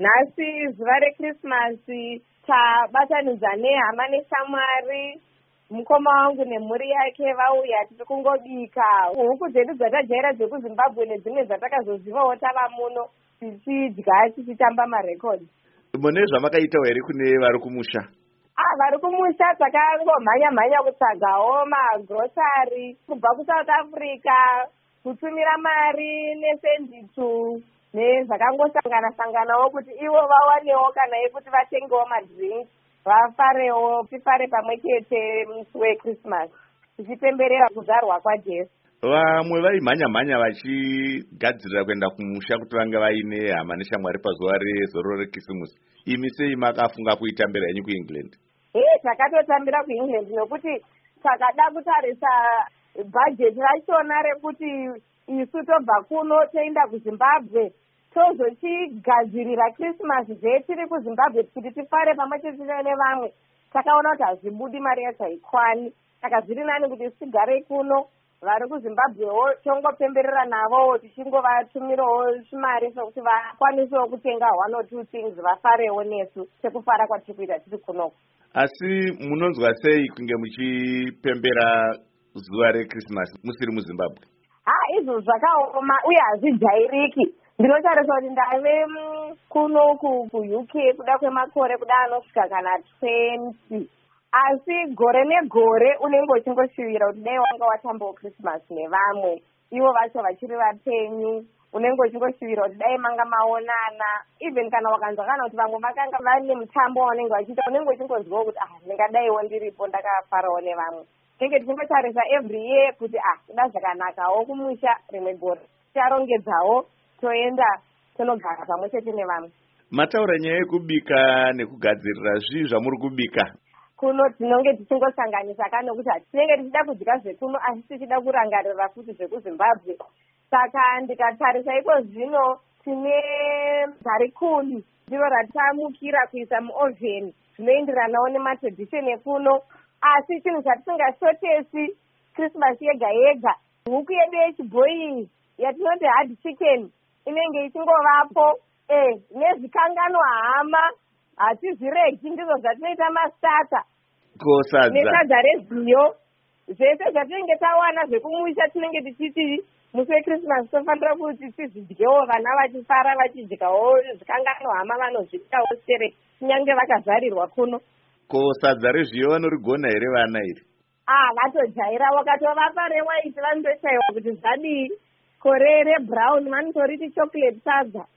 Nhasi zuva reKrisimasi tabatanidza nehama neshamwari. Mukoma wangu nemhuri yake vauya tiri kungobika huku dzedu dzatajaira dzekuZimbabwe nedzimwe dzatakazozivawo tava muno tichidya tichitamba marekodhi. Mune zvamakaitawo here kune vari kumusha? Vari kumusha takangomhanya kutsvagawo magrosari kubva kuSouth Africa, kutumira mari nesenditu nezvakangosangana-sanganawo kuti ivo vawanewo kana yekuti vatengewo madrinks vafarewo, tifare pamwe chete musi weKrisimasi tichipemberera kuzvarwa kwaJesu. Vamwe vaimhanya vachigadzirira kuenda kumusha kuti vange vaine hama neshamwari pazuva rezororo reKrisimusi. Imi sei makafunga kuitambira henyu kuEngland? Takatotambira kuEngland nokuti takada kutarisa bhajeti rachona rekuti isu tobva kuno toenda kuZimbabwe tozochigadzirira Krisimasi tiri kuZimbabwe kuti tifare pamwe chete nevamwe. Takaona kuti hazvibudi, mari yacho haikwani, saka zviri nani kuti tigarei kuno. Vari kuZimbabwewo tongopemberera navo tichingovatumirawo zvimari zvokuti vakwanisewo kutenga one or two things vafarewo nesu sekufara kwatiri kuita tiri kunoko. Asi munonzwa sei kunge muchipembera zuva reKrisimasi musiri muZimbabwe? Izvo zvakaoma uye hazvijairiki. Ndinotarisa kuti ndave kuno kuUK kuda kwemakore kuda anosvika kana 20. Asi gore negore unenge uchingoshuvira kuti dai wanga watambawo Krisimasi nevamwe, ivo vacho vachiri vapenyu. Unenge uchingoshuvira kuti dai manga maonana. Even kana wakanzwa kana kuti vamwe vakanga vane mutambo wavanenge vachiita, unenge uchingonzwawo kuti ndingadaiwo ndiripo ndakafarawo nevamwe. Tinenge tichingotarisa every year kuti kuda zvakanakawo kumusha rimwe gore ticharongedzawo toenda tonogara pamwe chete nevamwe. Mataura nyaya yekubika nekugadzirira zvii zvamuri kubika? Kuno tinonge tichingosanganisa nokuti tinenge tichida kudya zvekuno asi tichida kurangarira futi zvekuZimbabwe. Saka ndikatarisa iko zvino tine garikuni ndiro ratamukira kuisa muovheni zvinoenderanawo nematradhisheni ekuno. Asi chinhu chatisingashotesi Krisimasi yega yega, huku yedu yechibhoyi yatinoti hard chicken inenge ichingovapo nezvikangano hama hatizviregi, ndizvo zvatinoita masata nesadza reziyo. Zvese zvatinenge tawana zvekumusha tinenge tichiti musi weKrisimasi tofanira kuti tizvidyewo, vana vachifara vachidyawo zvikangano hama vanozvitawo sere kunyange vakazarirwa kuno. Ko sadza rezviyo vanorigona here vana iri? Vatojaira, wakatovapa rewaiti vanotoshaiwa kuti zvadii. Kore rebrown vanotoriti chocolate sadza.